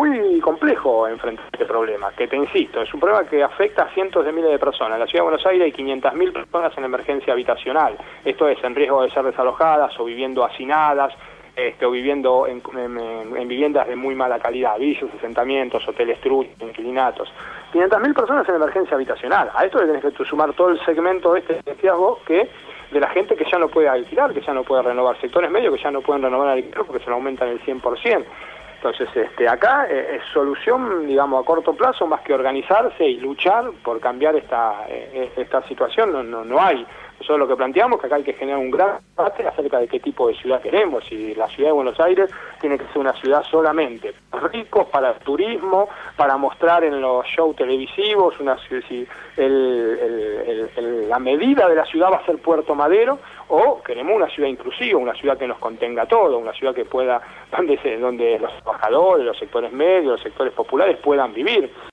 muy complejo enfrentar este problema, que te insisto, es un problema que afecta a cientos de miles de personas. En la Ciudad de Buenos Aires hay 500.000 personas en emergencia habitacional, esto es, en riesgo de ser desalojadas o viviendo hacinadas, o viviendo en viviendas de muy mala calidad, villas, asentamientos, hoteles truchos, inquilinatos. 500.000 personas en emergencia habitacional. A esto le tenés que sumar todo el segmento que decías vos, que de la gente que ya no puede alquilar, que ya no puede renovar, sectores medios que ya no pueden renovar el alquiler porque se lo aumentan el 100%. Entonces, acá es solución, digamos, a corto plazo, más que organizarse y luchar por cambiar esta situación, no hay. Nosotros lo que planteamos es que acá hay que generar un gran debate acerca de qué tipo de ciudad queremos. Si la ciudad de Buenos Aires tiene que ser una ciudad solamente para ricos, para el turismo, para mostrar en los shows televisivos, si la medida de la ciudad va a ser Puerto Madero, o queremos una ciudad inclusiva, una ciudad que nos contenga a todos, una ciudad que pueda, donde los trabajadores, los sectores medios, los sectores populares puedan vivir.